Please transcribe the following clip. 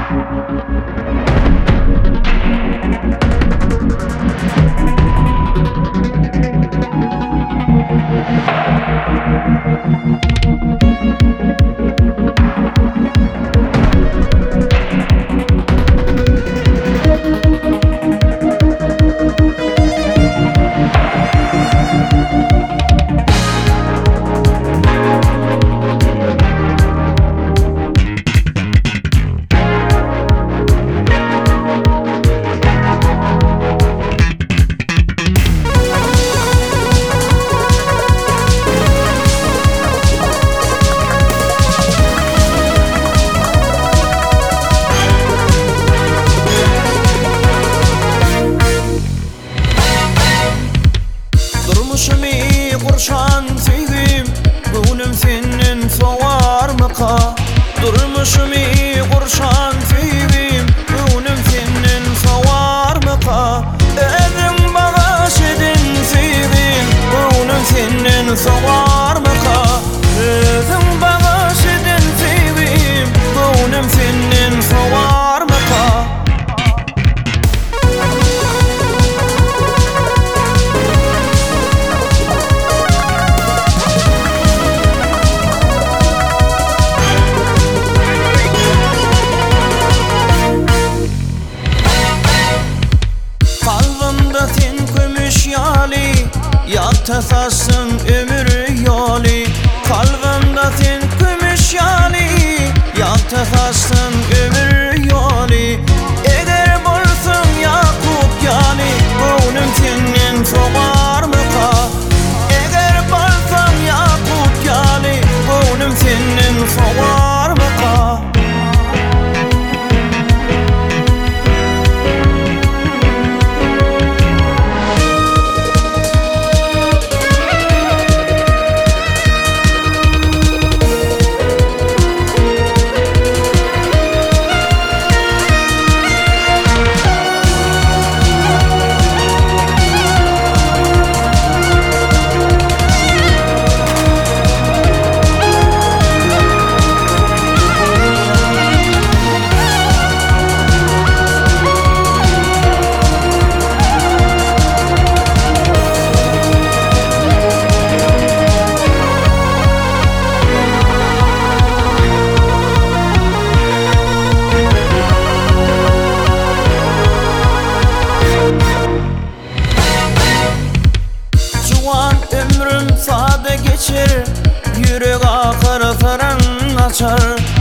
Durmuşumy qurşan tüýgüm, göwnüm senin sowarmyka. Durmuşumy qurşan tüýgüm, göwnüm senin sowarmyka. Özüň bagaş edin tüýgüm, göwnüm senin sowarmyka. Özüň bagaş edin tüýgüm, göwnüm senin sowarmyka. Sen kömüş yali, yaktasasın ömür yoli. Kalbimde sen kömüş yali, yaktasasın ömür yoli. Eger bolsun yakut yali, göwnüm senin sowarmyka. Eger bolsun yakut yali, göwnüm senin sowarmyka. Ömrüm sade geçer, yürek akar karan açar.